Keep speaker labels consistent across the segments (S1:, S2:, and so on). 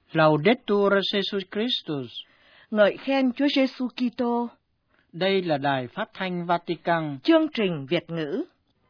S1: Laudetur Jesus Christus.
S2: Ngợi khen Chúa Giêsu Kitô.
S1: Đây là Đài Phát thanh Vatican.
S2: Chương trình Việt ngữ.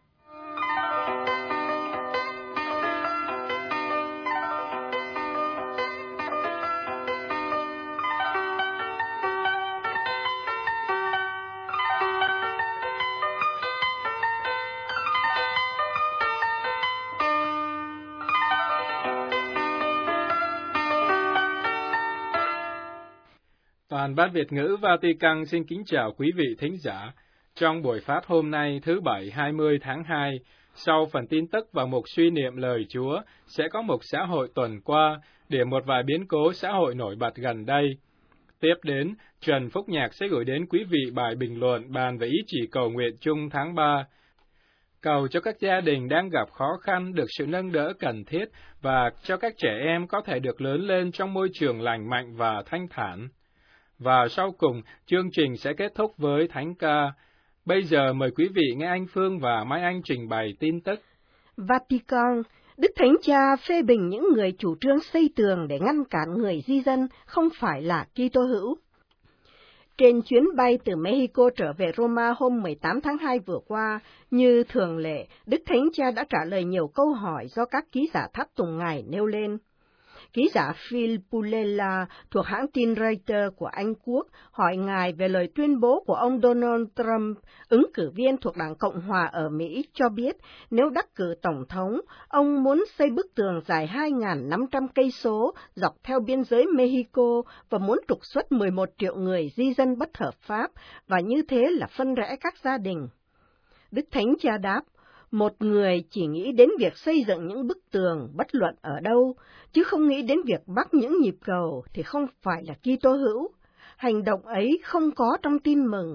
S3: Toàn ban Việt ngữ Vatican xin kính chào quý vị thính giả. Trong buổi phát hôm nay thứ Bảy 20 tháng 2, sau phần tin tức và mục suy niệm lời Chúa, sẽ có mục xã hội tuần qua, điểm một vài biến cố xã hội nổi bật gần đây. Tiếp đến, Trần Phúc Nhạc sẽ gửi đến quý vị bài bình luận bàn về ý chỉ cầu nguyện chung tháng 3. Cầu cho các gia đình đang gặp khó khăn được sự nâng đỡ cần thiết và cho các trẻ em có thể được lớn lên trong môi trường lành mạnh và thanh thản. Và sau cùng, chương trình sẽ kết thúc với thánh ca. Bây giờ mời quý vị nghe anh Phương và Mai Anh trình bày tin tức.
S2: Vatican, Đức Thánh Cha phê bình những người chủ trương xây tường để ngăn cản người di dân không phải là Kitô hữu. Trên chuyến bay từ Mexico trở về Roma hôm 18 tháng 2 vừa qua, như thường lệ, Đức Thánh Cha đã trả lời nhiều câu hỏi do các ký giả tháp tùng Ngài nêu lên. Ký giả Phil Pullela thuộc hãng tin Reuters của Anh Quốc hỏi Ngài về lời tuyên bố của ông Donald Trump, ứng cử viên thuộc Đảng Cộng Hòa ở Mỹ, cho biết nếu đắc cử Tổng thống, ông muốn xây bức tường dài 2.500 cây số dọc theo biên giới Mexico và muốn trục xuất 11 triệu người di dân bất hợp pháp, và như thế là phân rẽ các gia đình. Đức Thánh Cha đáp, một người chỉ nghĩ đến việc xây dựng những bức tường bất luận ở đâu, chứ không nghĩ đến việc bắt những nhịp cầu thì không phải là Kitô hữu. Hành động ấy không có trong tin mừng.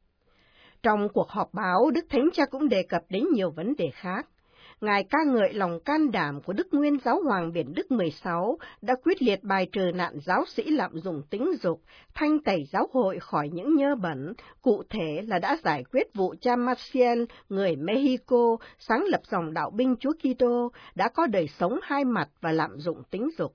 S2: Trong cuộc họp báo, Đức Thánh Cha cũng đề cập đến nhiều vấn đề khác. Ngài ca ngợi lòng can đảm của Đức Nguyên Giáo Hoàng Biển Đức 16 đã quyết liệt bài trừ nạn giáo sĩ lạm dụng tính dục, thanh tẩy giáo hội khỏi những nhơ bẩn, cụ thể là đã giải quyết vụ cha Maciel, người Mexico, sáng lập dòng đạo binh Chúa Kitô, đã có đời sống hai mặt và lạm dụng tính dục.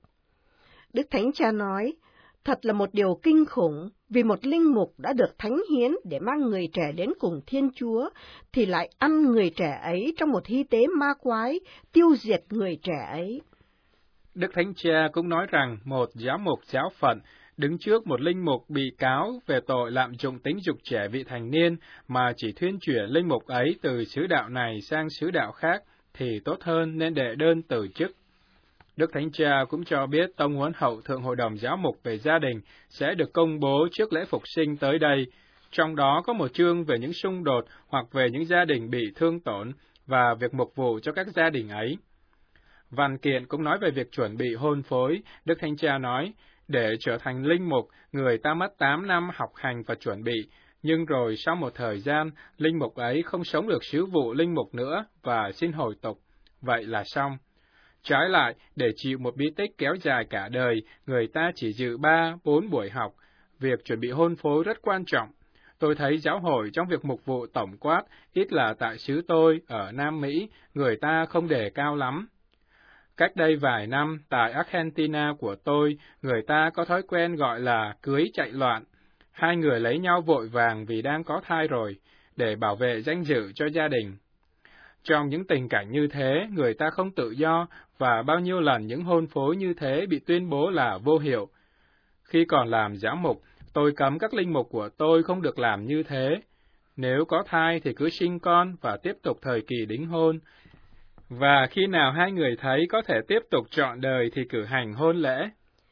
S2: Đức Thánh Cha nói, thật là một điều kinh khủng, vì một linh mục đã được thánh hiến để mang người trẻ đến cùng Thiên Chúa, thì lại ăn người trẻ ấy trong một hy tế ma quái, tiêu diệt người trẻ ấy.
S3: Đức Thánh Cha cũng nói rằng một giám mục giáo phận đứng trước một linh mục bị cáo về tội lạm dụng tính dục trẻ vị thành niên mà chỉ thuyên chuyển linh mục ấy từ xứ đạo này sang xứ đạo khác, thì tốt hơn nên đệ đơn từ chức. Đức Thánh Cha cũng cho biết Tông Huấn Hậu Thượng Hội đồng Giáo mục về gia đình sẽ được công bố trước lễ Phục sinh tới đây. Trong đó có một chương về những xung đột hoặc về những gia đình bị thương tổn và việc mục vụ cho các gia đình ấy. Văn kiện cũng nói về việc chuẩn bị hôn phối. Đức Thánh Cha nói, để trở thành linh mục, người ta mất 8 năm học hành và chuẩn bị, nhưng rồi sau một thời gian, linh mục ấy không sống được sứ vụ linh mục nữa và xin hồi tục. Vậy là xong. Trái lại, để chịu một bí tích kéo dài cả đời, người ta chỉ dự 3-4 buổi học. Việc chuẩn bị hôn phối rất quan trọng. Tôi thấy giáo hội trong việc mục vụ tổng quát, ít là tại xứ tôi, ở Nam Mỹ, người ta không đề cao lắm. Cách đây vài năm, tại Argentina của tôi, người ta có thói quen gọi là cưới chạy loạn. Hai người lấy nhau vội vàng vì đang có thai rồi, để bảo vệ danh dự cho gia đình. Trong những tình cảnh như thế, người ta không tự do, và bao nhiêu lần những hôn phối như thế bị tuyên bố là vô hiệu. Khi còn làm giám mục, tôi cấm các linh mục của tôi không được làm như thế. Nếu có thai thì cứ sinh con và tiếp tục thời kỳ đính hôn. Và khi nào hai người thấy có thể tiếp tục trọn đời thì cử hành hôn lễ.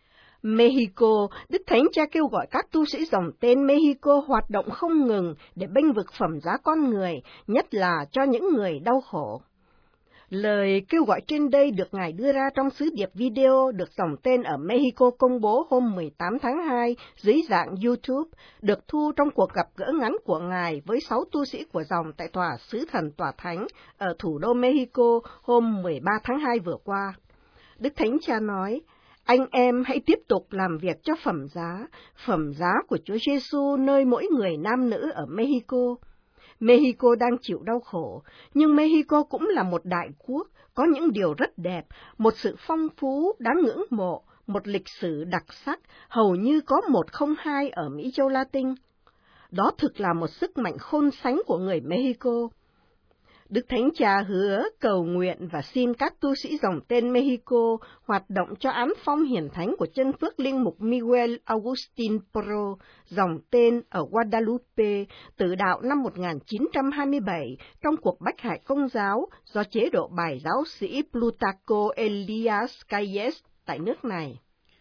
S2: Mexico, Đức Thánh Cha kêu gọi các tu sĩ dòng tên Mexico hoạt động không ngừng để bênh vực phẩm giá con người, nhất là cho những người đau khổ. Lời kêu gọi trên đây được Ngài đưa ra trong sứ điệp video được dòng tên ở Mexico công bố hôm 18 tháng 2 dưới dạng YouTube, được thu trong cuộc gặp gỡ ngắn của Ngài với 6 tu sĩ của dòng tại Tòa Sứ Thần Tòa Thánh ở thủ đô Mexico hôm 13 tháng 2 vừa qua. Đức Thánh Cha nói, anh em hãy tiếp tục làm việc cho phẩm giá của Chúa Giêsu nơi mỗi người nam nữ ở Mexico. Mexico đang chịu đau khổ, nhưng Mexico cũng là một đại quốc, có những điều rất đẹp, một sự phong phú đáng ngưỡng mộ, một lịch sử đặc sắc hầu như có 102 ở Mỹ châu Latin. Đó thực là một sức mạnh khôn sánh của người Mexico. Đức Thánh Cha hứa cầu nguyện và xin các tu sĩ dòng tên Mexico hoạt động cho án phong hiển thánh của chân phước linh mục Miguel Agustin Pro, dòng tên ở Guadalupe, tử đạo năm 1927 trong cuộc bách hại công giáo do chế độ bài giáo sĩ Plutarco Elias Calles tại nước này.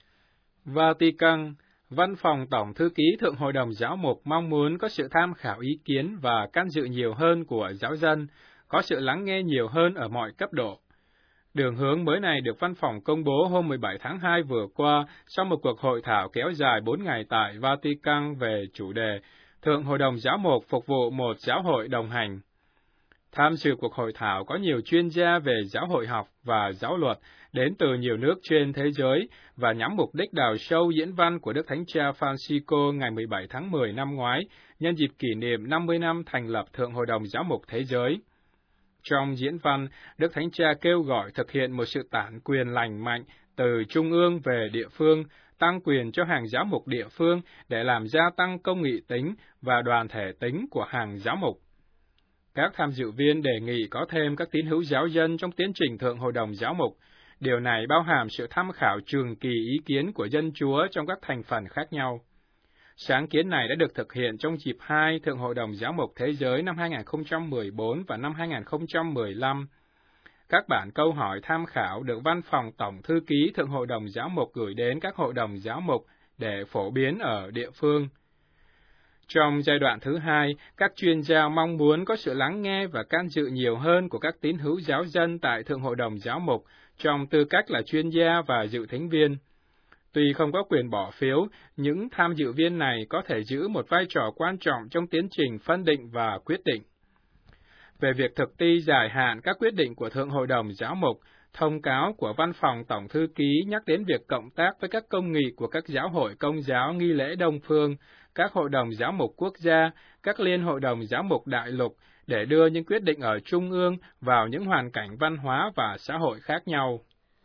S3: Vatican, Văn phòng Tổng Thư ký Thượng Hội đồng Giáo mục mong muốn có sự tham khảo ý kiến và can dự nhiều hơn của giáo dân, có sự lắng nghe nhiều hơn ở mọi cấp độ. Đường hướng mới này được văn phòng công bố hôm 17 tháng 2 vừa qua sau một cuộc hội thảo kéo dài 4 ngày tại Vatican về chủ đề Thượng Hội đồng Giáo mục phục vụ một giáo hội đồng hành. Tham dự cuộc hội thảo có nhiều chuyên gia về giáo hội học và giáo luật đến từ nhiều nước trên thế giới và nhắm mục đích đào sâu diễn văn của Đức Thánh Cha Francisco ngày 17 tháng 10 năm ngoái, nhân dịp kỷ niệm 50 năm thành lập Thượng Hội đồng Giáo mục Thế giới. Trong diễn văn, Đức Thánh Cha kêu gọi thực hiện một sự tản quyền lành mạnh từ trung ương về địa phương, tăng quyền cho hàng giáo mục địa phương để làm gia tăng công nghị tính và đoàn thể tính của hàng giáo mục. Các tham dự viên đề nghị có thêm các tín hữu giáo dân trong tiến trình Thượng Hội đồng Giáo mục. Điều này bao hàm sự tham khảo trường kỳ ý kiến của dân Chúa trong các thành phần khác nhau. Sáng kiến này đã được thực hiện trong dịp 2 Thượng Hội đồng Giáo mục Thế giới năm 2014 và năm 2015. Các bản câu hỏi tham khảo được Văn phòng Tổng Thư ký Thượng Hội đồng Giáo mục gửi đến các hội đồng giáo mục để phổ biến ở địa phương. Trong giai đoạn thứ 2, các chuyên gia mong muốn có sự lắng nghe và can dự nhiều hơn của các tín hữu giáo dân tại Thượng Hội đồng Giáo mục trong tư cách là chuyên gia và dự thính viên. Tuy không có quyền bỏ phiếu, những tham dự viên này có thể giữ một vai trò quan trọng trong tiến trình phân định và quyết định. Về việc thực thi dài hạn các quyết định của Thượng Hội đồng Giáo mục, thông cáo của Văn phòng Tổng Thư ký nhắc đến việc cộng tác với các công nghị của các giáo hội Công giáo nghi lễ Đông phương, các hội đồng giáo mục quốc gia, các liên hội đồng giáo mục đại lục để đưa những quyết định ở trung ương vào những hoàn cảnh văn hóa và xã hội khác nhau.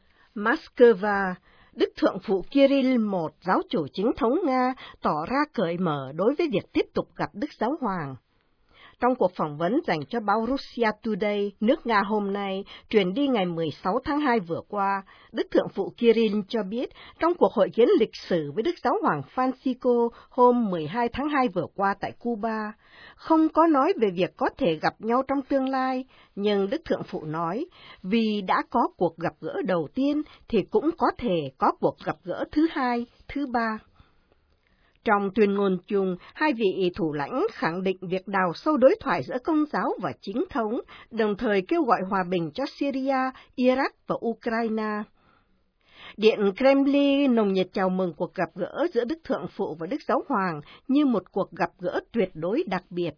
S2: Moscow, Đức Thượng phụ Kirill I, giáo chủ chính thống Nga, tỏ ra cởi mở đối với việc tiếp tục gặp Đức Giáo Hoàng. Trong cuộc phỏng vấn dành cho báo Russia Today, nước Nga hôm nay, truyền đi ngày 16 tháng 2 vừa qua, Đức Thượng phụ Kirill cho biết trong cuộc hội kiến lịch sử với Đức Giáo hoàng Francisco hôm 12 tháng 2 vừa qua tại Cuba, không có nói về việc có thể gặp nhau trong tương lai, nhưng Đức Thượng phụ nói, vì đã có cuộc gặp gỡ đầu tiên thì cũng có thể có cuộc gặp gỡ thứ hai, thứ ba. Trong tuyên ngôn chung, hai vị thủ lãnh khẳng định việc đào sâu đối thoại giữa Công giáo và chính thống, đồng thời kêu gọi hòa bình cho Syria, Iraq và Ukraine. Điện Kremlin nồng nhiệt chào mừng cuộc gặp gỡ giữa Đức Thượng phụ và Đức Giáo Hoàng như một cuộc gặp gỡ tuyệt đối đặc biệt.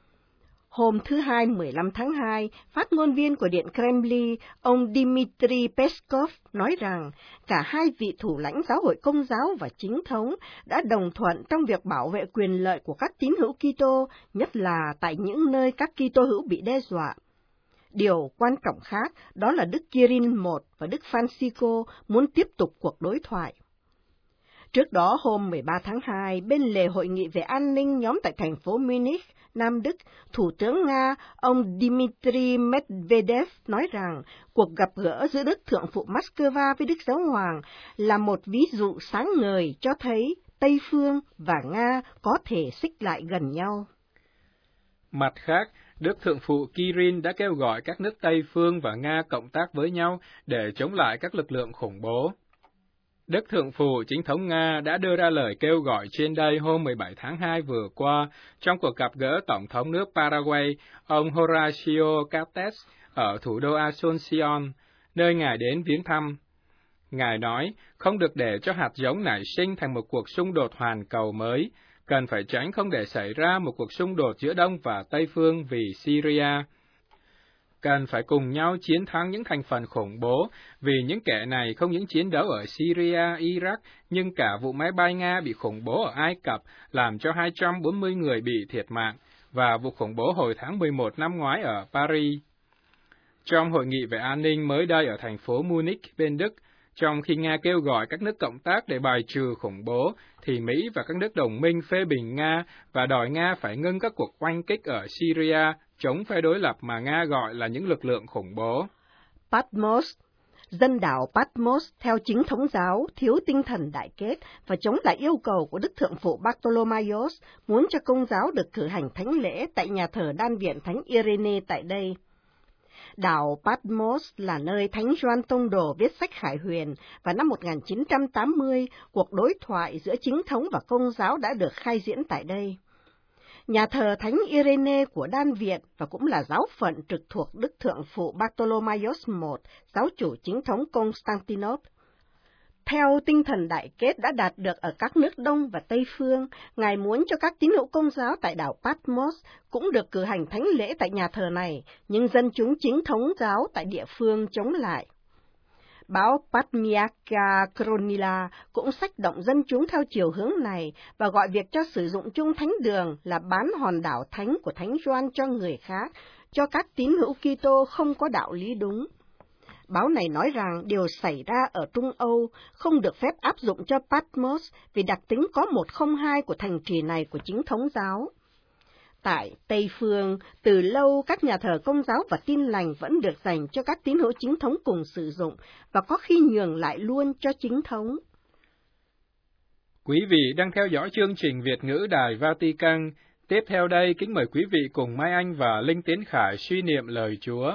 S2: Hôm thứ Hai 15 tháng 2, phát ngôn viên của Điện Kremlin, ông Dmitry Peskov nói rằng cả hai vị thủ lãnh giáo hội Công giáo và chính thống đã đồng thuận trong việc bảo vệ quyền lợi của các tín hữu Kitô, nhất là tại những nơi các Kitô hữu bị đe dọa. Điều quan trọng khác đó là Đức Kirill I và Đức Francisco muốn tiếp tục cuộc đối thoại. Trước đó, hôm 13 tháng 2, bên lề hội nghị về an ninh nhóm tại thành phố Munich, Nam Đức, Thủ tướng Nga, ông Dmitry Medvedev nói rằng cuộc gặp gỡ giữa Đức Thượng phụ Moscow với Đức Giáo Hoàng là một ví dụ sáng ngời cho thấy Tây Phương và Nga có thể xích lại gần nhau.
S3: Mặt khác, Đức Thượng phụ Kirill đã kêu gọi các nước Tây Phương và Nga cộng tác với nhau để chống lại các lực lượng khủng bố. Đức Thượng phụ chính thống Nga đã đưa ra lời kêu gọi trên đây hôm 17 tháng 2 vừa qua trong cuộc gặp gỡ Tổng thống nước Paraguay, ông Horacio Cartes, ở thủ đô Asunción, nơi Ngài đến viếng thăm. Ngài nói, không được để cho hạt giống nảy sinh thành một cuộc xung đột hoàn cầu mới, cần phải tránh không để xảy ra một cuộc xung đột giữa Đông và Tây Phương vì Syria. Cần phải cùng nhau chiến thắng những thành phần khủng bố, vì những kẻ này không những chiến đấu ở Syria, Iraq, nhưng cả vụ máy bay Nga bị khủng bố ở Ai Cập, làm cho 240 người bị thiệt mạng, và vụ khủng bố hồi tháng 11 năm ngoái ở Paris. Trong hội nghị về an ninh mới đây ở thành phố Munich bên Đức, Trong khi Nga kêu gọi các nước cộng tác để bài trừ khủng bố, thì Mỹ và các nước đồng minh phê bình Nga và đòi Nga phải ngưng các cuộc oanh kích ở Syria chống phe đối lập mà Nga gọi là những lực lượng khủng bố.
S2: Patmos. Dân đảo Patmos theo chính thống giáo thiếu tinh thần đại kết và chống lại yêu cầu của Đức Thượng Phụ Bartolomaios muốn cho Công giáo được cử hành thánh lễ tại nhà thờ Đan viện Thánh Irene tại đây. Đảo Patmos là nơi Thánh Gioan Tông Đồ viết sách Khải Huyền, và năm 1980, cuộc đối thoại giữa chính thống và Công giáo đã được khai diễn tại đây. Nhà thờ Thánh Irene của Đan viện và cũng là giáo phận trực thuộc Đức Thượng Phụ Bartolomaios I, giáo chủ chính thống Constantinople. Theo tinh thần đại kết đã đạt được ở các nước Đông và Tây phương, Ngài muốn cho các tín hữu Công giáo tại đảo Patmos cũng được cử hành thánh lễ tại nhà thờ này, nhưng dân chúng chính thống giáo tại địa phương chống lại. Báo Patmiaka Kronila cũng xách động dân chúng theo chiều hướng này và gọi việc cho sử dụng chung thánh đường là bán hòn đảo thánh của Thánh Gioan cho người khác, cho các tín hữu Kitô không có đạo lý đúng. Báo này nói rằng điều xảy ra ở Trung Âu không được phép áp dụng cho Patmos vì đặc tính có 102 của thành trì này của chính thống giáo. Tại Tây Phương, từ lâu các nhà thờ Công giáo và Tin lành vẫn được dành cho các tín hữu chính thống cùng sử dụng và có khi nhường lại luôn cho chính thống.
S3: Quý vị đang theo dõi chương trình Việt ngữ Đài Vatican. Tiếp theo đây, kính mời quý vị cùng Mai Anh và Linh Tiến Khải suy niệm lời Chúa.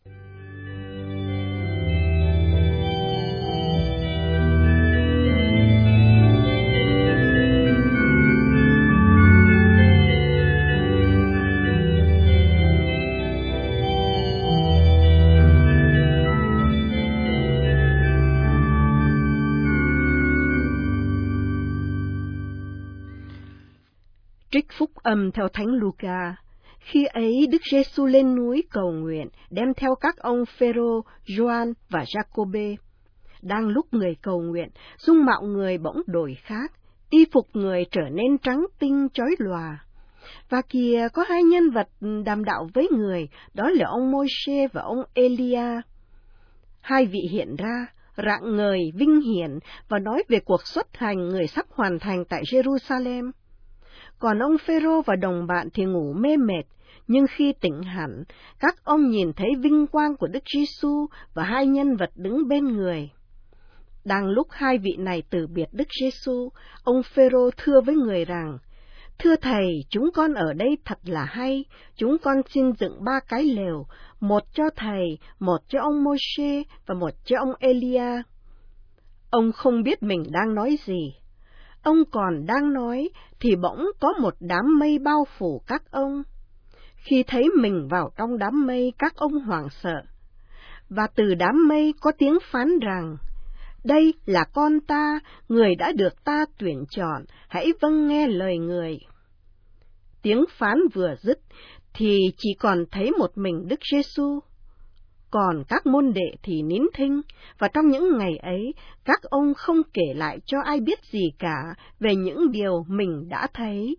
S2: Trích phúc âm theo Thánh Luca. Khi ấy Đức Giêsu lên núi cầu nguyện, đem theo các ông Phêrô, Gioan và Giacôbê. Đang lúc người cầu nguyện, dung mạo người bỗng đổi khác, y phục người trở nên trắng tinh chói lòa. Và kìa có hai nhân vật đàm đạo với người, đó là ông Môi-se và ông Elia. Hai vị hiện ra, rạng ngời vinh hiển và nói về cuộc xuất hành người sắp hoàn thành tại Jerusalem. Còn ông Phêrô và đồng bạn thì ngủ mê mệt, nhưng khi tỉnh hẳn, các ông nhìn thấy vinh quang của Đức Giêsu và hai nhân vật đứng bên người. Đang lúc hai vị này từ biệt Đức Giêsu, ông Phêrô thưa với người rằng: "Thưa thầy, chúng con ở đây thật là hay, chúng con xin dựng 3 cái lều, một cho thầy, một cho ông Môi-se và một cho ông Elia." Ông không biết mình đang nói gì. Ông còn đang nói, thì bỗng có một đám mây bao phủ các ông. Khi thấy mình vào trong đám mây, các ông hoảng sợ. Và từ đám mây có tiếng phán rằng: "Đây là con ta, người đã được ta tuyển chọn, hãy vâng nghe lời người." Tiếng phán vừa dứt, thì chỉ còn thấy một mình Đức Giêsu. Còn các môn đệ thì nín thinh, và trong những ngày ấy, các ông không kể lại cho ai biết gì cả về những điều mình đã thấy.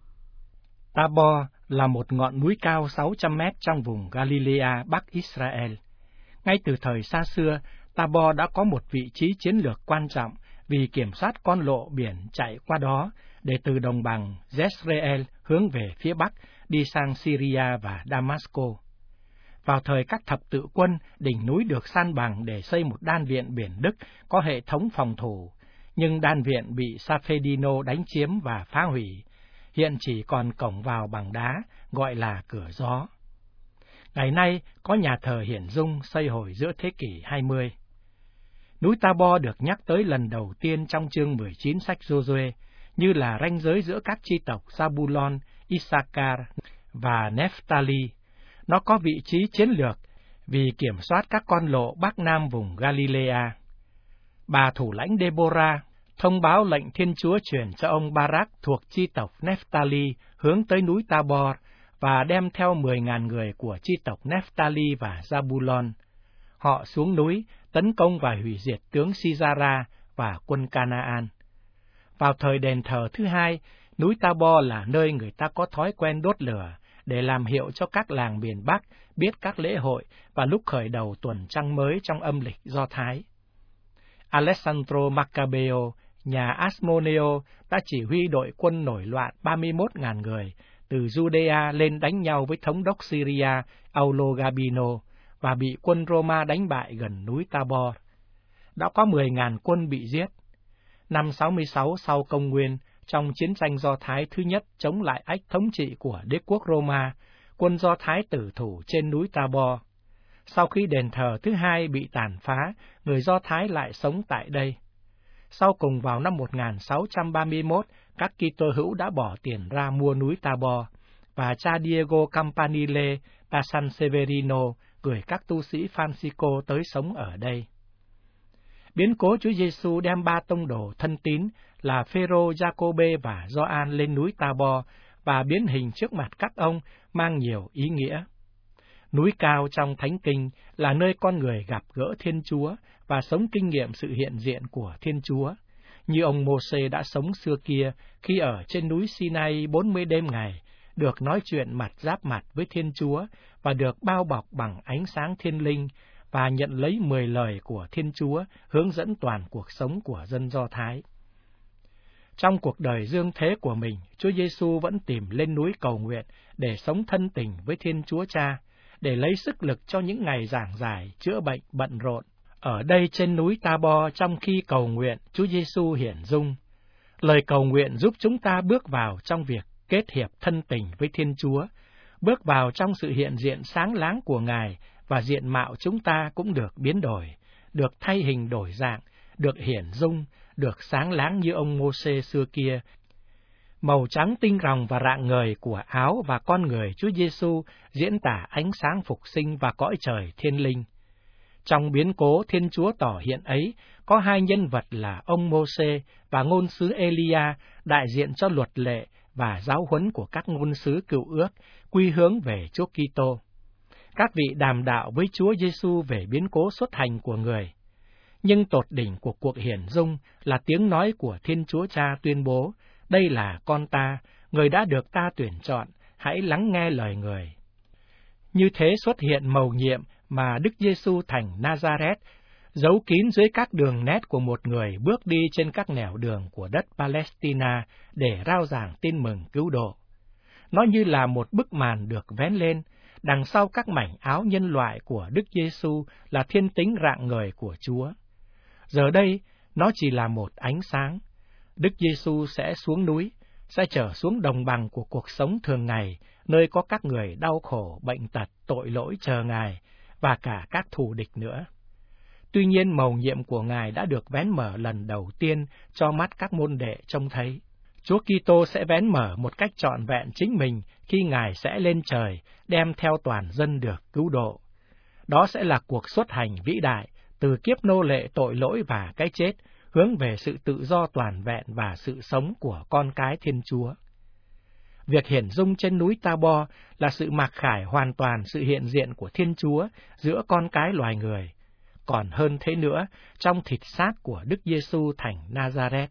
S4: Tabor là một ngọn núi cao 600 mét trong vùng Galilea, Bắc Israel. Ngay từ thời xa xưa, Tabor đã có một vị trí chiến lược quan trọng vì kiểm soát con lộ biển chạy qua đó để từ đồng bằng Jezreel hướng về phía Bắc đi sang Syria và Damasco. Vào thời các thập tự quân, đỉnh núi được san bằng để xây một đan viện biển Đức có hệ thống phòng thủ, nhưng đan viện bị Safedino đánh chiếm và phá hủy. Hiện chỉ còn cổng vào bằng đá, gọi là cửa gió. Ngày nay, có nhà thờ hiển dung xây hồi giữa thế kỷ 20. Núi Tabor được nhắc tới lần đầu tiên trong chương 19 sách Giô-suê, như là ranh giới giữa các chi tộc Zabulon, Issachar và Nephtali. Nó có vị trí chiến lược vì kiểm soát các con lộ Bắc Nam vùng Galilea. Bà thủ lãnh Deborah thông báo lệnh Thiên Chúa truyền cho ông Barak thuộc chi tộc Nephtali hướng tới núi Tabor và đem theo 10.000 người của chi tộc Nephtali và Zabulon. Họ xuống núi, tấn công và hủy diệt tướng Sisara và quân Canaan. Vào thời đền thờ thứ hai, núi Tabor là nơi người ta có thói quen đốt lửa để làm hiệu cho các làng miền Bắc biết các lễ hội và lúc khởi đầu tuần trăng mới trong âm lịch Do Thái. Alessandro Maccabeo, nhà Asmoneo, đã chỉ huy đội quân nổi loạn 31.000 người từ Judea lên đánh nhau với thống đốc Syria Aulo Gabino và bị quân Roma đánh bại gần núi Tabor. Đã có 10.000 quân bị giết. Năm 66 sau công nguyên, trong chiến tranh Do Thái thứ nhất chống lại ách thống trị của đế quốc Roma, quân Do Thái tử thủ trên núi Tabor. Sau khi đền thờ thứ hai bị tàn phá, người Do Thái lại sống tại đây. Sau cùng vào năm 1631, các Kitô hữu đã bỏ tiền ra mua núi Tabor, và cha Diego Campanile da San Severino gửi các tu sĩ Francisco tới sống ở đây. Biến cố Chúa Giêsu đem 3 tông đồ thân tín là Phêrô, Giacôbê và Gioan lên núi Tabor và biến hình trước mặt các ông mang nhiều ý nghĩa. Núi cao trong Thánh Kinh là nơi con người gặp gỡ Thiên Chúa và sống kinh nghiệm sự hiện diện của Thiên Chúa, như ông Mô-sê đã sống xưa kia khi ở trên núi Sinai 40 đêm ngày, được nói chuyện mặt giáp mặt với Thiên Chúa và được bao bọc bằng ánh sáng thiên linh và nhận lấy 10 lời của Thiên Chúa hướng dẫn toàn cuộc sống của dân Do Thái. Trong cuộc đời dương thế của mình, Chúa Giêsu vẫn tìm lên núi cầu nguyện để sống thân tình với Thiên Chúa Cha, để lấy sức lực cho những ngày giảng giải, chữa bệnh, bận rộn. Ở đây trên núi Tabor, trong khi cầu nguyện, Chúa Giêsu hiển dung. Lời cầu nguyện giúp chúng ta bước vào trong việc kết hiệp thân tình với Thiên Chúa, bước vào trong sự hiện diện sáng láng của Ngài, và diện mạo chúng ta cũng được biến đổi, được thay hình đổi dạng, được hiển dung, được sáng láng như ông Mô-sê xưa kia. Màu trắng tinh ròng và rạng ngời của áo và con người Chúa Giêsu diễn tả ánh sáng phục sinh và cõi trời thiên linh. Trong biến cố Thiên Chúa tỏ hiện ấy, có 2 nhân vật là ông Mô-sê và ngôn sứ Elia, đại diện cho luật lệ và giáo huấn của các ngôn sứ cựu ước, quy hướng về Chúa Kitô. Các vị đàm đạo với Chúa Giêsu về biến cố xuất hành của người. Nhưng tột đỉnh của cuộc hiển dung là tiếng nói của Thiên Chúa Cha tuyên bố: đây là con ta, người đã được ta tuyển chọn, hãy lắng nghe lời người. Như thế xuất hiện mầu nhiệm mà Đức Giêsu thành Nazareth, giấu kín dưới các đường nét của một người bước đi trên các nẻo đường của đất Palestina để rao giảng tin mừng cứu độ. Nó như là một bức màn được vén lên, đằng sau các mảnh áo nhân loại của Đức Giêsu là thiên tính rạng ngời của Chúa. Giờ đây, nó chỉ là một ánh sáng. Đức Giêsu sẽ xuống núi, sẽ trở xuống đồng bằng của cuộc sống thường ngày, nơi có các người đau khổ, bệnh tật, tội lỗi chờ Ngài, và cả các thù địch nữa. Tuy nhiên, mầu nhiệm của Ngài đã được vén mở lần đầu tiên cho mắt các môn đệ trông thấy. Chúa Kitô sẽ vén mở một cách trọn vẹn chính mình khi Ngài sẽ lên trời, đem theo toàn dân được cứu độ. Đó sẽ là cuộc xuất hành vĩ đại, từ kiếp nô lệ tội lỗi và cái chết, hướng về sự tự do toàn vẹn và sự sống của con cái Thiên Chúa. Việc hiển dung trên núi Tabor là sự mặc khải hoàn toàn sự hiện diện của Thiên Chúa giữa con cái loài người. Còn hơn thế nữa, trong thịt xác của Đức Giêsu thành Nazareth.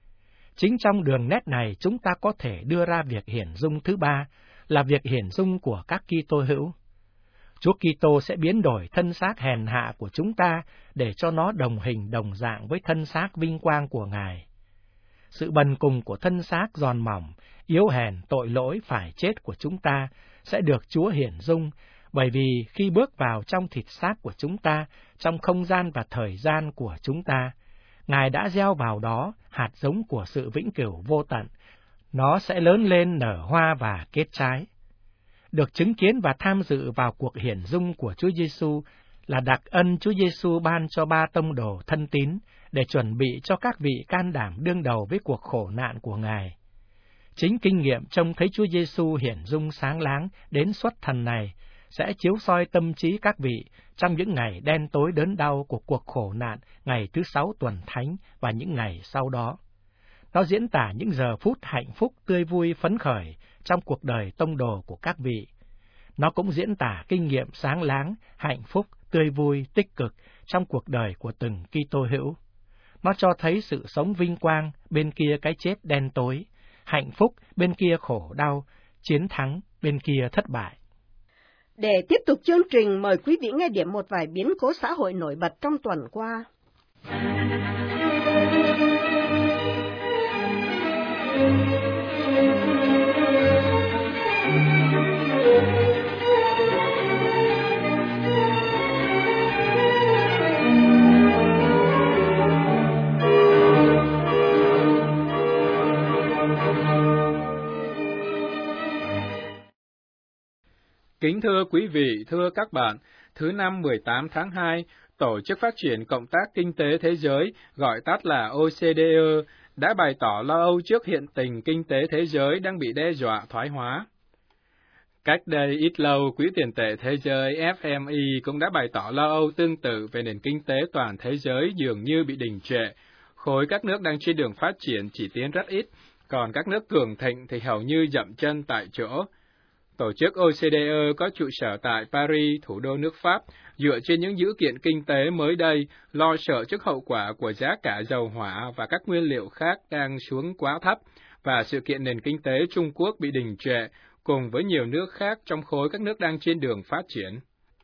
S4: Chính trong đường nét này chúng ta có thể đưa ra việc hiển dung thứ ba, là việc hiển dung của các Kitô hữu. Chúa Kitô sẽ biến đổi thân xác hèn hạ của chúng ta để cho nó đồng hình đồng dạng với thân xác vinh quang của Ngài. Sự bần cùng của thân xác giòn mỏng, yếu hèn, tội lỗi phải chết của chúng ta sẽ được Chúa hiển dung, bởi vì khi bước vào trong thịt xác của chúng ta, trong không gian và thời gian của chúng ta, Ngài đã gieo vào đó hạt giống của sự vĩnh cửu vô tận. Nó sẽ lớn lên nở hoa và kết trái. Được chứng kiến và tham dự vào cuộc hiển dung của Chúa Giêsu là đặc ân Chúa Giêsu ban cho 3 tông đồ thân tín để chuẩn bị cho các vị can đảm đương đầu với cuộc khổ nạn của Ngài. Chính kinh nghiệm trông thấy Chúa Giêsu hiển dung sáng láng đến xuất thần này sẽ chiếu soi tâm trí các vị trong những ngày đen tối đớn đau của cuộc khổ nạn ngày thứ 6 tuần thánh và những ngày sau đó. Nó diễn tả những giờ phút hạnh phúc tươi vui phấn khởi trong cuộc đời tông đồ của các vị. Nó cũng diễn tả kinh nghiệm sáng láng, hạnh phúc, tươi vui, tích cực trong cuộc đời của từng Kitô hữu. Nó cho thấy sự sống vinh quang bên kia cái chết đen tối, hạnh phúc bên kia khổ đau, chiến thắng bên kia thất bại.
S2: Để tiếp tục chương trình, mời quý vị nghe điểm một vài biến cố xã hội nổi bật trong tuần qua.
S3: Kính thưa quý vị, thưa các bạn, thứ năm 18 tháng 2, Tổ chức Phát triển Cộng tác Kinh tế Thế giới, gọi tắt là OCDE, đã bày tỏ lo âu trước hiện tình kinh tế thế giới đang bị đe dọa thoái hóa. Cách đây ít lâu, Quỹ tiền tệ thế giới FMI cũng đã bày tỏ lo âu tương tự về nền kinh tế toàn thế giới dường như bị đình trệ. Khối các nước đang trên đường phát triển chỉ tiến rất ít, còn các nước cường thịnh thì hầu như dậm chân tại chỗ. Tổ chức OCDE có trụ sở tại Paris, thủ đô nước Pháp, dựa trên những dữ kiện kinh tế mới đây, lo sợ trước hậu quả của giá cả dầu hỏa và các nguyên liệu khác đang xuống quá thấp, và sự kiện nền kinh tế Trung Quốc bị đình trệ, cùng với nhiều nước khác trong khối các nước đang trên đường phát triển.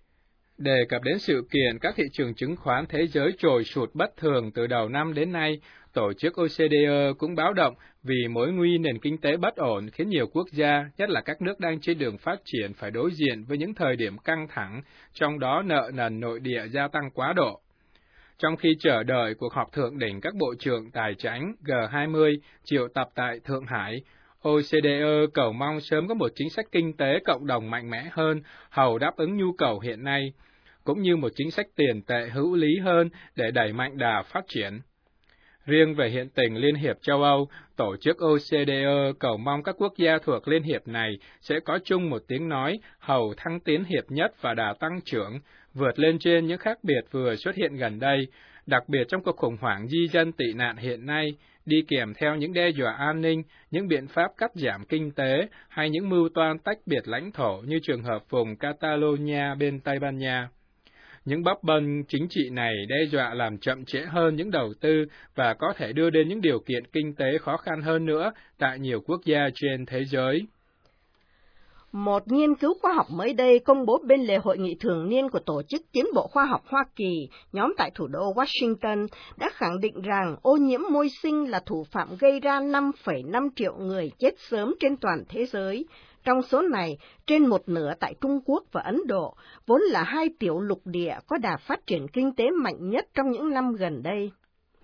S3: Đề cập đến sự kiện các thị trường chứng khoán thế giới trồi sụt bất thường từ đầu năm đến nay, Tổ chức OCDE cũng báo động vì mối nguy nền kinh tế bất ổn khiến nhiều quốc gia, nhất là các nước đang trên đường phát triển, phải đối diện với những thời điểm căng thẳng, trong đó nợ nần nội địa gia tăng quá độ. Trong khi chờ đợi cuộc họp thượng đỉnh các bộ trưởng tài chính G20 triệu tập tại Thượng Hải, OCDE cầu mong sớm có một chính sách kinh tế cộng đồng mạnh mẽ hơn, hầu đáp ứng nhu cầu hiện nay, cũng như một chính sách tiền tệ hữu lý hơn để đẩy mạnh đà phát triển. Riêng về hiện tình Liên hiệp châu Âu, Tổ chức OCDE cầu mong các quốc gia thuộc Liên hiệp này sẽ có chung một tiếng nói hầu thăng tiến hiệp nhất và đà tăng trưởng, vượt lên trên những khác biệt vừa xuất hiện gần đây, đặc biệt trong cuộc khủng hoảng di dân tị nạn hiện nay, đi kèm theo những đe dọa an ninh, những biện pháp cắt giảm kinh tế hay những mưu toan tách biệt lãnh thổ như trường hợp vùng Catalonia bên Tây Ban Nha. Những bấp bênh chính trị này đe dọa làm chậm trễ hơn những đầu tư và có thể đưa đến những điều kiện kinh tế khó khăn hơn nữa tại nhiều quốc gia trên thế giới.
S2: Một nghiên cứu khoa học mới đây công bố bên lề hội nghị thường niên của Tổ chức Tiến bộ Khoa học Hoa Kỳ, nhóm tại thủ đô Washington, đã khẳng định rằng ô nhiễm môi sinh là thủ phạm gây ra 5,5 triệu người chết sớm trên toàn thế giới. Trong số này, trên một nửa tại Trung Quốc và Ấn Độ, vốn là hai tiểu lục địa có đà phát triển kinh tế mạnh nhất trong những năm gần đây.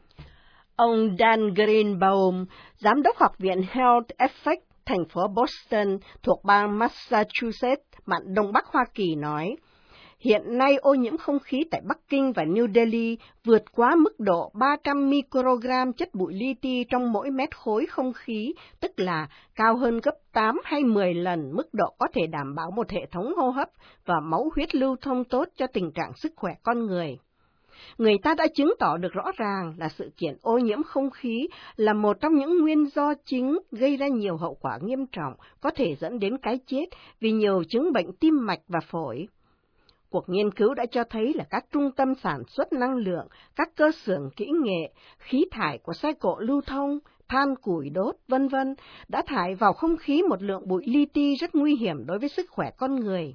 S2: Ông Dan Greenbaum, Giám đốc Học viện Health Effect, thành phố Boston, thuộc bang Massachusetts, mạn Đông Bắc Hoa Kỳ nói, hiện nay ô nhiễm không khí tại Bắc Kinh và New Delhi vượt quá mức độ 300 microgram chất bụi li ti trong mỗi mét khối không khí, tức là cao hơn gấp 8 hay 10 lần mức độ có thể đảm bảo một hệ thống hô hấp và máu huyết lưu thông tốt cho tình trạng sức khỏe con người. Người ta đã chứng tỏ được rõ ràng là sự kiện ô nhiễm không khí là một trong những nguyên do chính gây ra nhiều hậu quả nghiêm trọng, có thể dẫn đến cái chết vì nhiều chứng bệnh tim mạch và phổi. Cuộc nghiên cứu đã cho thấy là các trung tâm sản xuất năng lượng, các cơ xưởng kỹ nghệ, khí thải của xe cộ lưu thông, than củi đốt, v.v. đã thải vào không khí một lượng bụi li ti rất nguy hiểm đối với sức khỏe con người.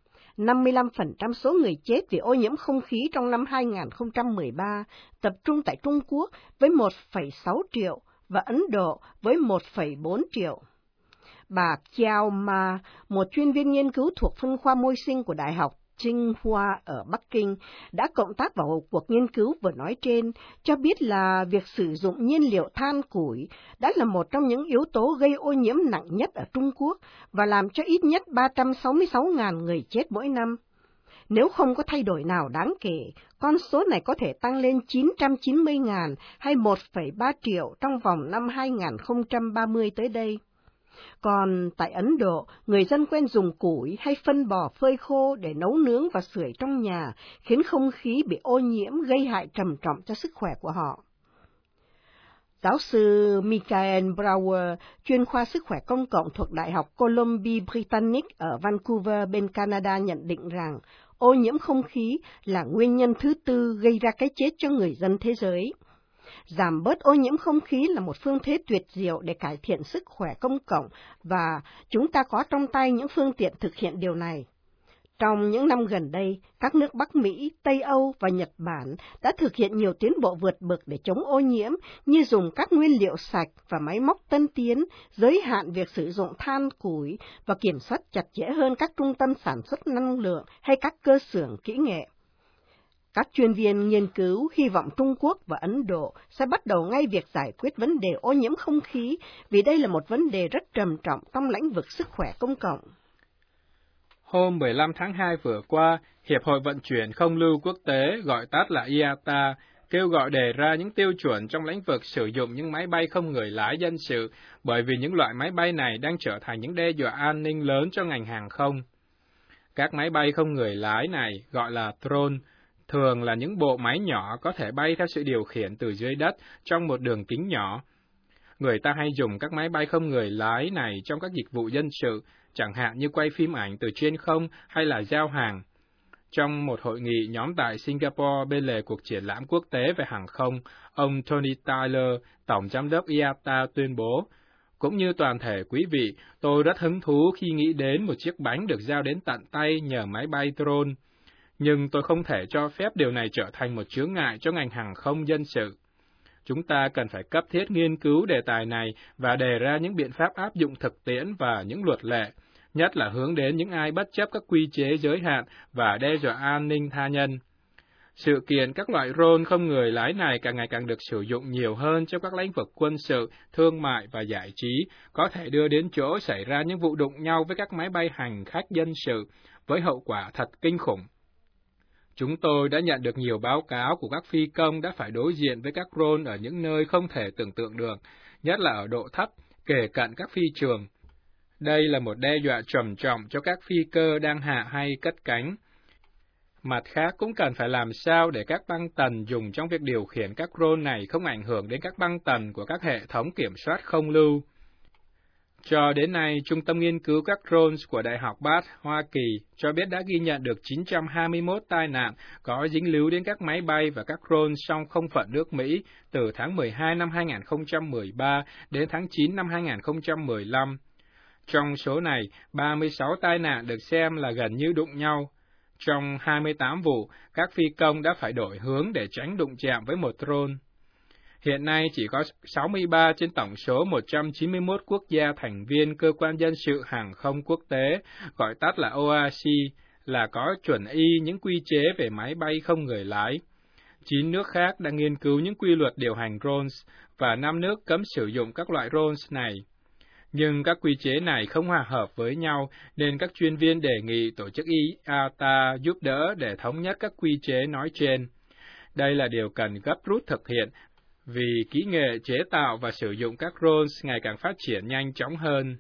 S2: 55% số người chết vì ô nhiễm không khí trong năm 2013 tập trung tại Trung Quốc với 1,6 triệu và Ấn Độ với 1,4 triệu. Bà Kiao Ma, một chuyên viên nghiên cứu thuộc phân khoa môi sinh của Đại học Tsinghua ở Bắc Kinh, đã cộng tác vào cuộc nghiên cứu vừa nói trên, cho biết là việc sử dụng nhiên liệu than củi đã là một trong những yếu tố gây ô nhiễm nặng nhất ở Trung Quốc và làm cho ít nhất 366.000 người chết mỗi năm. Nếu không có thay đổi nào đáng kể, con số này có thể tăng lên 990.000 hay 1,3 triệu trong vòng năm 2030 tới đây. Còn tại Ấn Độ, người dân quen dùng củi hay phân bò phơi khô để nấu nướng và sưởi trong nhà, khiến không khí bị ô nhiễm gây hại trầm trọng cho sức khỏe của họ. Giáo sư Michael Brower, chuyên khoa sức khỏe công cộng thuộc Đại học Columbia Britannic ở Vancouver bên Canada nhận định rằng ô nhiễm không khí là nguyên nhân thứ tư gây ra cái chết cho người dân thế giới. Giảm bớt ô nhiễm không khí là một phương thế tuyệt diệu để cải thiện sức khỏe công cộng và chúng ta có trong tay những phương tiện thực hiện điều này. Trong những năm gần đây, các nước Bắc Mỹ, Tây Âu và Nhật Bản đã thực hiện nhiều tiến bộ vượt bậc để chống ô nhiễm như dùng các nguyên liệu sạch và máy móc tân tiến, giới hạn việc sử dụng than củi và kiểm soát chặt chẽ hơn các trung tâm sản xuất năng lượng hay các cơ xưởng kỹ nghệ. Các chuyên viên nghiên cứu hy vọng Trung Quốc và Ấn Độ sẽ bắt đầu ngay việc giải quyết vấn đề ô nhiễm không khí, vì đây là một vấn đề rất trầm trọng trong lĩnh vực sức khỏe công cộng.
S3: Hôm 15 tháng 2 vừa qua, Hiệp hội Vận chuyển Không lưu Quốc tế, gọi tắt là IATA, kêu gọi đề ra những tiêu chuẩn trong lĩnh vực sử dụng những máy bay không người lái dân sự, bởi vì những loại máy bay này đang trở thành những đe dọa an ninh lớn cho ngành hàng không. Các máy bay không người lái này, gọi là drone, thường là những bộ máy nhỏ có thể bay theo sự điều khiển từ dưới đất trong một đường kính nhỏ. Người ta hay dùng các máy bay không người lái này trong các dịch vụ dân sự, chẳng hạn như quay phim ảnh từ trên không hay là giao hàng. Trong một hội nghị nhóm tại Singapore bên lề cuộc triển lãm quốc tế về hàng không, ông Tony Tyler, Tổng Giám đốc IATA tuyên bố, cũng như toàn thể quý vị, tôi rất hứng thú khi nghĩ đến một chiếc bánh được giao đến tận tay nhờ máy bay drone. Nhưng tôi không thể cho phép điều này trở thành một chướng ngại cho ngành hàng không dân sự. Chúng ta cần phải cấp thiết nghiên cứu đề tài này và đề ra những biện pháp áp dụng thực tiễn và những luật lệ, nhất là hướng đến những ai bất chấp các quy chế giới hạn và đe dọa an ninh tha nhân. Sự kiện các loại drone không người lái này càng ngày càng được sử dụng nhiều hơn trong các lĩnh vực quân sự, thương mại và giải trí, có thể đưa đến chỗ xảy ra những vụ đụng nhau với các máy bay hành khách dân sự, với hậu quả thật kinh khủng. Chúng tôi đã nhận được nhiều báo cáo của các phi công đã phải đối diện với các drone ở những nơi không thể tưởng tượng được, nhất là ở độ thấp, kề cận các phi trường. Đây là một đe dọa trầm trọng cho các phi cơ đang hạ hay cất cánh. Mặt khác cũng cần phải làm sao để các băng tần dùng trong việc điều khiển các drone này không ảnh hưởng đến các băng tần của các hệ thống kiểm soát không lưu. Cho đến nay, Trung tâm Nghiên cứu các drones của Đại học Bath, Hoa Kỳ cho biết đã ghi nhận được 921 tai nạn có dính líu đến các máy bay và các drone song không phận nước Mỹ từ tháng 12 năm 2013 đến tháng 9 năm 2015. Trong số này, 36 tai nạn được xem là gần như đụng nhau. Trong 28 vụ, các phi công đã phải đổi hướng để tránh đụng chạm với một drone. Hiện nay chỉ có 63 trên tổng số 191 quốc gia thành viên Cơ quan Dân sự Hàng không Quốc tế, gọi tắt là OAC, là có chuẩn y những quy chế về máy bay không người lái. 9 nước khác đang nghiên cứu những quy luật điều hành drones, và 5 nước cấm sử dụng các loại drones này. Nhưng các quy chế này không hòa hợp với nhau, nên các chuyên viên đề nghị tổ chức IATA giúp đỡ để thống nhất các quy chế nói trên. Đây là điều cần gấp rút thực hiện, vì kỹ nghệ chế tạo và sử dụng các drones ngày càng phát triển nhanh chóng hơn.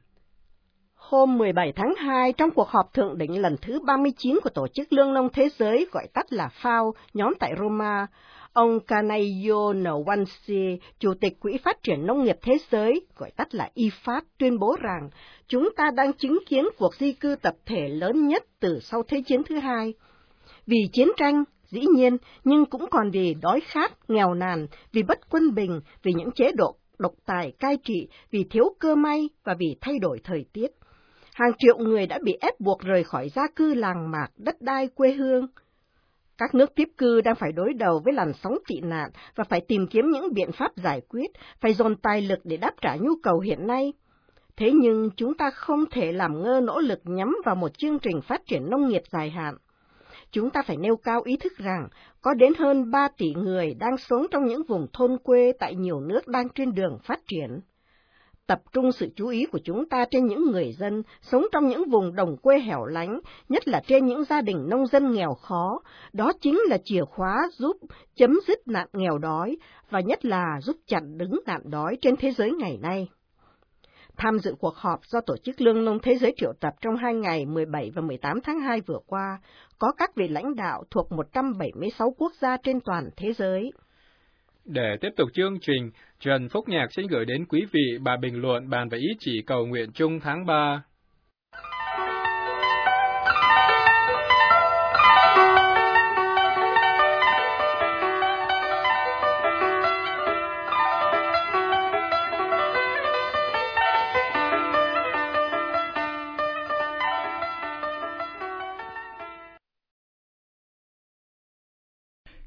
S2: Hôm 17 tháng 2, trong cuộc họp thượng đỉnh lần thứ 39 của Tổ chức Lương Nông Thế giới, gọi tắt là FAO, nhóm tại Roma, ông Kanayo Nwanse, Chủ tịch Quỹ Phát triển Nông nghiệp Thế giới, gọi tắt là IFAD, tuyên bố rằng chúng ta đang chứng kiến cuộc di cư tập thể lớn nhất từ sau Thế chiến thứ hai. Vì chiến tranh, dĩ nhiên, nhưng cũng còn vì đói khát, nghèo nàn, vì bất quân bình, vì những chế độ độc tài cai trị, vì thiếu cơ may và vì thay đổi thời tiết. Hàng triệu người đã bị ép buộc rời khỏi gia cư làng mạc, đất đai quê hương. Các nước tiếp cư đang phải đối đầu với làn sóng tị nạn và phải tìm kiếm những biện pháp giải quyết, phải dồn tài lực để đáp trả nhu cầu hiện nay. Thế nhưng chúng ta không thể làm ngơ nỗ lực nhắm vào một chương trình phát triển nông nghiệp dài hạn. Chúng ta phải nêu cao ý thức rằng có đến hơn 3 tỷ người đang sống trong những vùng thôn quê tại nhiều nước đang trên đường phát triển. Tập trung sự chú ý của chúng ta trên những người dân sống trong những vùng đồng quê hẻo lánh, nhất là trên những gia đình nông dân nghèo khó, đó chính là chìa khóa giúp chấm dứt nạn nghèo đói và nhất là giúp chặn đứng nạn đói trên thế giới ngày nay. Tham dự cuộc họp do Tổ chức Lương Nông Thế giới triệu tập trong 2 ngày 17 và 18 tháng 2 vừa qua, có các vị lãnh đạo thuộc 176 quốc gia trên toàn thế giới.
S3: Để tiếp tục chương trình, Trần Phúc Nhạc xin gửi đến quý vị bài bình luận bàn về ý chỉ cầu nguyện chung tháng 3.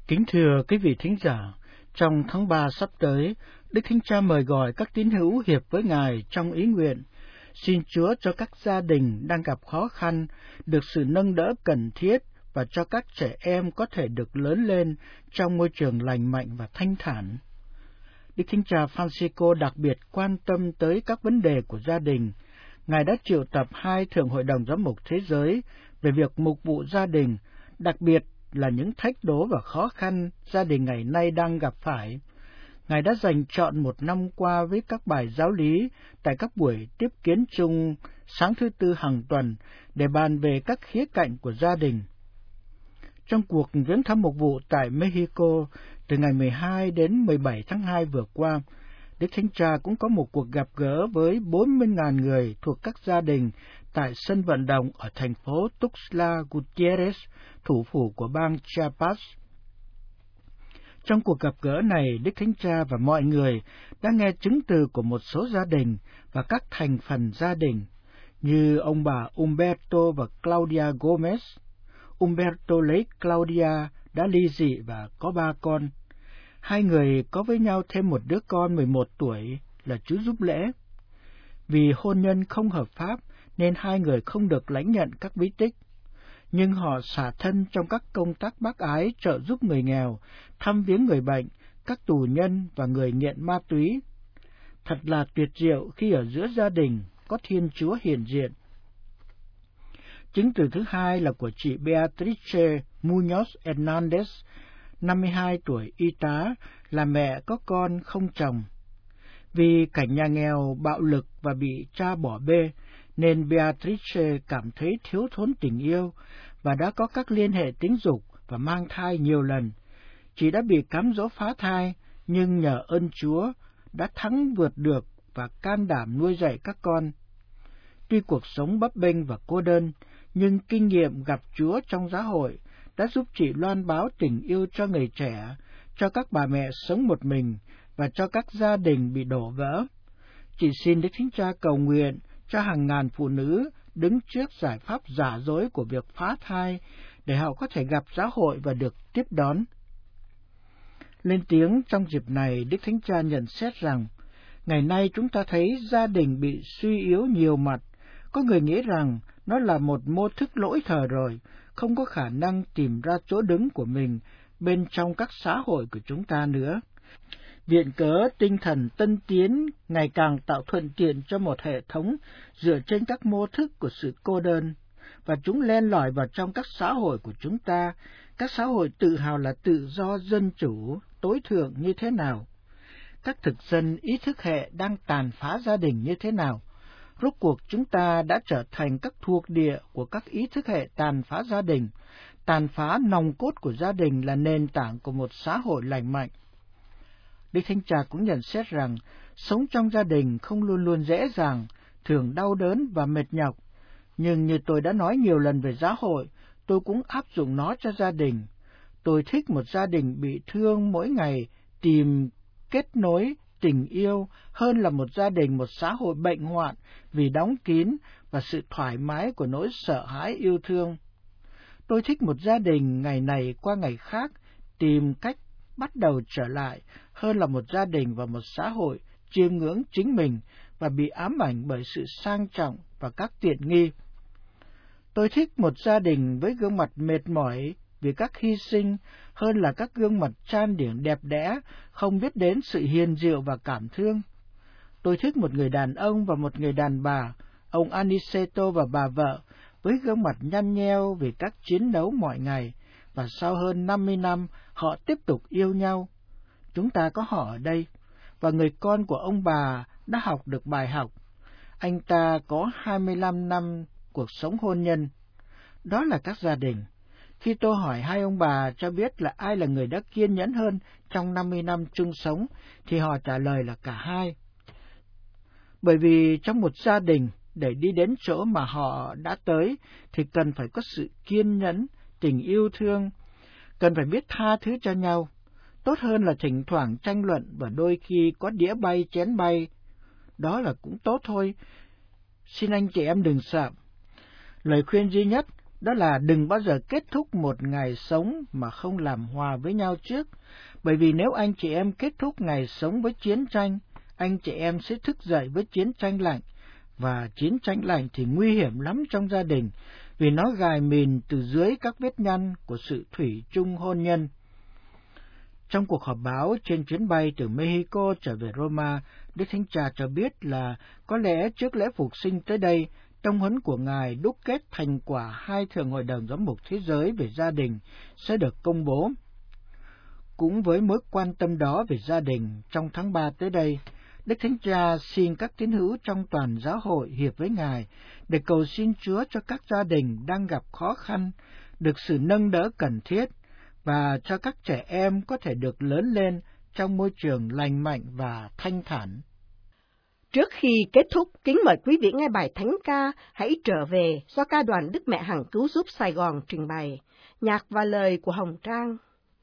S1: Kính thưa quý vị thính giả, trong tháng 3 sắp tới, Đức Thánh Cha mời gọi các tín hữu hiệp với Ngài trong ý nguyện, xin Chúa cho các gia đình đang gặp khó khăn được sự nâng đỡ cần thiết và cho các trẻ em có thể được lớn lên trong môi trường lành mạnh và thanh thản. Đức Thánh Cha Francisco đặc biệt quan tâm tới các vấn đề của gia đình. Ngài đã triệu tập 2 Thượng Hội đồng Giám mục Thế giới về việc mục vụ gia đình, đặc biệt là những thách đố và khó khăn gia đình ngày nay đang gặp phải. Ngài đã dành trọn một năm qua với các bài giáo lý tại các buổi tiếp kiến chung sáng thứ Tư hàng tuần để bàn về các khía cạnh của gia đình. Trong cuộc viếng thăm mục vụ tại Mexico từ ngày 12 đến 17 tháng 2 vừa qua, Đức Thánh Cha cũng có một cuộc gặp gỡ với 40.000 người thuộc các gia đình tại sân vận động ở thành phố Tuxtla Gutiérrez, thủ phủ của bang Chiapas. Trong cuộc gặp gỡ này, Đức Thánh Cha và mọi người đã nghe chứng từ của một số gia đình và các thành phần gia đình, như ông bà Humberto và Claudia Gomez. Humberto lấy Claudia đã ly dị và có 3 con. 2 người có với nhau thêm một đứa con 11 tuổi là chú giúp lễ. Vì hôn nhân không hợp pháp nên 2 người không được lãnh nhận các bí tích, nhưng họ xả thân trong các công tác bác ái trợ giúp người nghèo, thăm viếng người bệnh, các tù nhân và người nghiện ma túy. Thật là tuyệt diệu khi ở giữa gia đình có Thiên Chúa hiện diện. Chứng từ thứ 2 là của chị Beatrice Muñoz Hernández, 52 tuổi, y tá, là mẹ có con không chồng. Vì cảnh nhà nghèo, bạo lực và bị cha bỏ bê, nên Beatrice cảm thấy thiếu thốn tình yêu và đã có các liên hệ tính dục và mang thai nhiều lần. Chị đã bị cám dỗ phá thai, nhưng nhờ ơn Chúa đã thắng vượt được và can đảm nuôi dạy các con. Tuy cuộc sống bấp bênh và cô đơn, nhưng kinh nghiệm gặp Chúa trong giáo hội đã giúp chị loan báo tình yêu cho người trẻ, cho các bà mẹ sống một mình và cho các gia đình bị đổ vỡ. Chị xin Đức Thánh Cha cầu nguyện cho hàng ngàn phụ nữ đứng trước giải pháp giả dối của việc phá thai để họ có thể gặp giáo hội và được tiếp đón. Lên tiếng trong dịp này, Đức Thánh Cha nhận xét rằng, ngày nay chúng ta thấy gia đình bị suy yếu nhiều mặt. Có người nghĩ rằng nó là một mô thức lỗi thời rồi, không có khả năng tìm ra chỗ đứng của mình bên trong các xã hội của chúng ta nữa. Viện cớ tinh thần tân tiến ngày càng tạo thuận tiện cho một hệ thống dựa trên các mô thức của sự cô đơn, và chúng len lỏi vào trong các xã hội của chúng ta, các xã hội tự hào là tự do, dân chủ, tối thượng như thế nào. Các thực dân ý thức hệ đang tàn phá gia đình như thế nào. Rốt cuộc chúng ta đã trở thành các thuộc địa của các ý thức hệ tàn phá gia đình. Tàn phá nòng cốt của gia đình là nền tảng của một xã hội lành mạnh. Đức Thánh Cha cũng nhận xét rằng, sống trong gia đình không luôn luôn dễ dàng, thường đau đớn và mệt nhọc. Nhưng như tôi đã nói nhiều lần về giáo hội, tôi cũng áp dụng nó cho gia đình. Tôi thích một gia đình bị thương mỗi ngày tìm kết nối tình yêu hơn là một gia đình, một xã hội bệnh hoạn vì đóng kín và sự thoải mái của nỗi sợ hãi yêu thương. Tôi thích một gia đình ngày này qua ngày khác tìm cách bắt đầu trở lại hơn là một gia đình và một xã hội chiêm ngưỡng chính mình và bị ám ảnh bởi sự sang trọng và các tiện nghi. Tôi thích một gia đình với gương mặt mệt mỏi vì các hy sinh hơn là các gương mặt trang điểm đẹp đẽ, không biết đến sự hiền diệu và cảm thương. Tôi thích một người đàn ông và một người đàn bà, ông Aniceto và bà vợ, với gương mặt nhăn nheo vì các chiến đấu mọi ngày, và sau hơn 50 năm họ tiếp tục yêu nhau. Chúng ta có họ ở đây, và người con của ông bà đã học được bài học. Anh ta có 25 năm cuộc sống hôn nhân. Đó là các gia đình. Khi tôi hỏi hai ông bà cho biết là ai là người đã kiên nhẫn hơn trong 50 năm chung sống, thì họ trả lời là cả hai. Bởi vì trong một gia đình, để đi đến chỗ mà họ đã tới, thì cần phải có sự kiên nhẫn, tình yêu thương, cần phải biết tha thứ cho nhau. Tốt hơn là thỉnh thoảng tranh luận và đôi khi có đĩa bay, chén bay. Đó là cũng tốt thôi. Xin anh chị em đừng sợ. Lời khuyên duy nhất đó là đừng bao giờ kết thúc một ngày sống mà không làm hòa với nhau trước, bởi vì nếu anh chị em kết thúc ngày sống với chiến tranh, anh chị em sẽ thức dậy với chiến tranh lạnh, và chiến tranh lạnh thì nguy hiểm lắm trong gia đình, vì nó gài mìn từ dưới các vết nhăn của sự thủy chung hôn nhân. Trong cuộc họp báo trên chuyến bay từ Mexico trở về Roma, Đức Thánh Cha cho biết là có lẽ trước lễ phục sinh tới đây, tông huấn của Ngài đúc kết thành quả 2 Thượng Hội đồng Giám mục Thế giới về gia đình sẽ được công bố. Cũng với mối quan tâm đó về gia đình, trong tháng 3 tới đây, Đức Thánh Cha xin các tín hữu trong toàn giáo hội hiệp với Ngài để cầu xin Chúa cho các gia đình đang gặp khó khăn, được sự nâng đỡ cần thiết, và cho các trẻ em có thể được lớn lên trong môi trường lành mạnh và thanh thản.
S2: Trước khi kết thúc, kính mời quý vị nghe bài thánh ca Hãy Trở Về do ca đoàn Đức Mẹ Hằng Cứu Giúp Sài Gòn trình bày, nhạc và lời của Hồng Trang.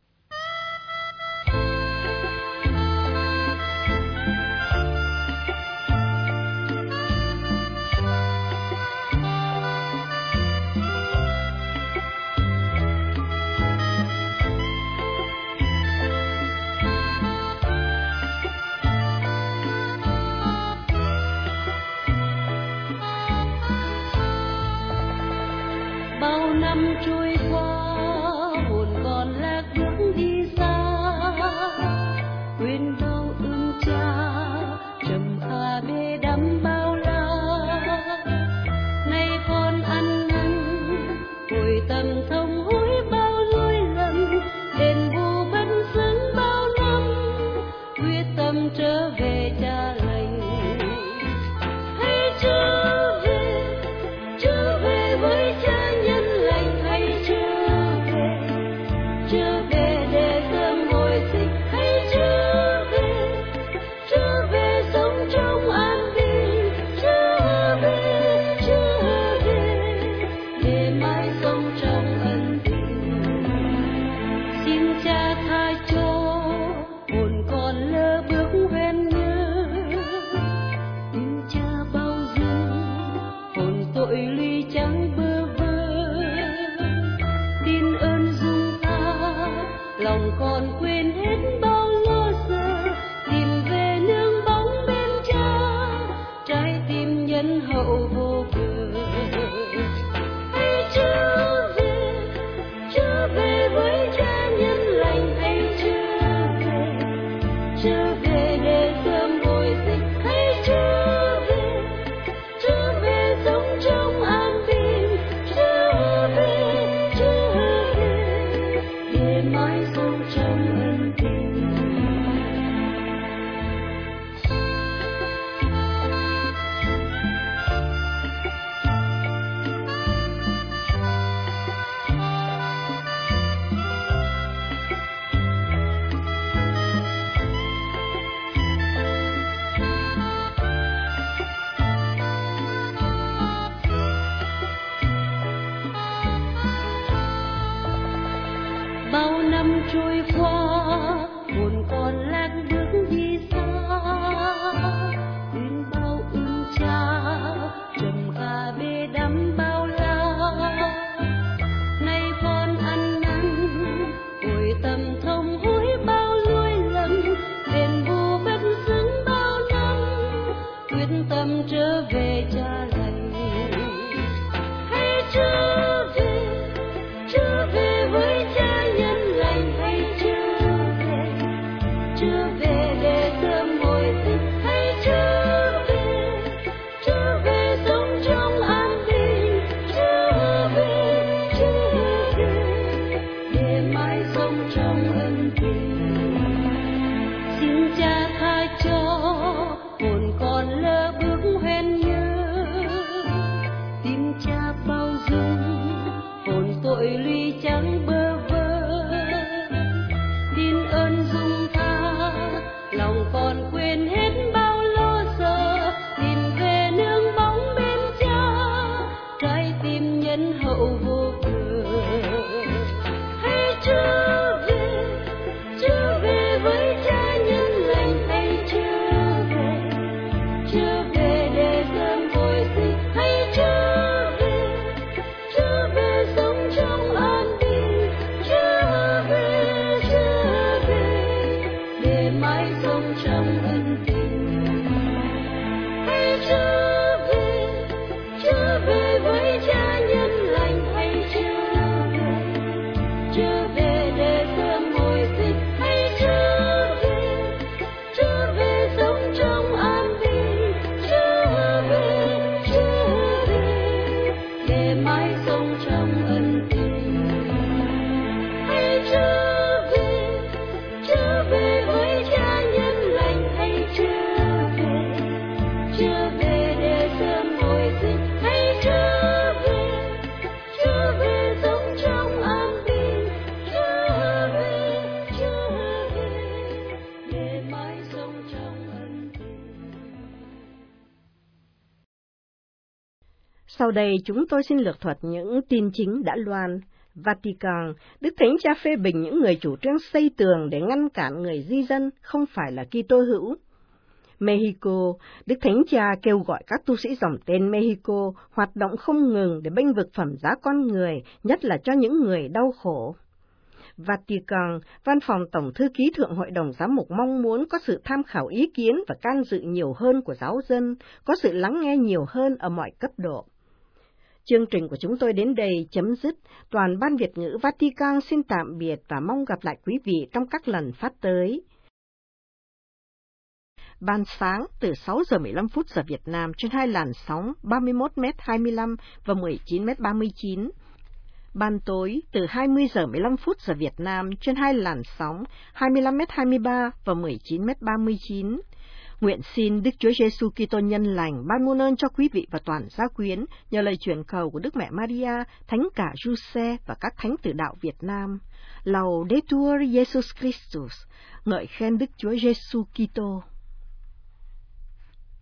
S5: Bao năm trôi qua, hồn còn lạc bước đi xa, quên bao ơn cha, trầm kha bê đắm bao la. Nay con ăn năn, hồi tâm thông hối bao lỗi lầm, đền bù bất xứng bao năm, quyết tâm trở về cha lành. Hãy trở về với cha. Bao năm trôi qua, hồn còn lạc bước đi xa, quên bao ơn cha, trầm kha bê đắm bao la. Nay con ăn năn, hồi tâm thông hối bao lỗi lầm, đền bù bất xứng bao năm, quyết tâm trở về cha lành. Hãy trở về với cha. Trở về để sớm hồi sinh, hãy trở về sống trong an bình, trở về để mãi sống trong ân tình. Xin cha tha cho hồn còn lỡ bước hoen nhớ,
S2: Sau đây chúng tôi xin lược thuật những tin chính đã loan. Vatican, Đức Thánh Cha phê bình những người chủ trương xây tường để ngăn cản người di dân không phải là Kitô hữu. Mexico, Đức Thánh Cha kêu gọi các tu sĩ dòng tên Mexico hoạt động không ngừng để bênh vực phẩm giá con người, nhất là cho những người đau khổ. Vatican, Văn phòng Tổng thư ký Thượng Hội đồng Giám mục mong muốn có sự tham khảo ý kiến và can dự nhiều hơn của giáo dân, có sự lắng nghe nhiều hơn ở mọi cấp độ. Chương trình của chúng tôi đến đây chấm dứt. Toàn ban Việt ngữ Vatican xin tạm biệt và mong gặp lại quý vị trong các lần phát tới. Ban sáng từ 6 giờ 15 phút giờ Việt Nam trên 2 làn sóng 31m25 và 19m39. Ban tối từ 20 giờ 15 phút giờ Việt Nam trên 2 làn sóng 25m23 và 19m39. Nguyện xin Đức Chúa Giêsu Kitô nhân lành ban muôn ơn cho quý vị và toàn gia quyến nhờ lời truyền cầu của Đức Mẹ Maria, Thánh cả Giuse và các thánh tử đạo Việt Nam. Laudetur Jesus Christus, ngợi khen Đức Chúa Giêsu Kitô.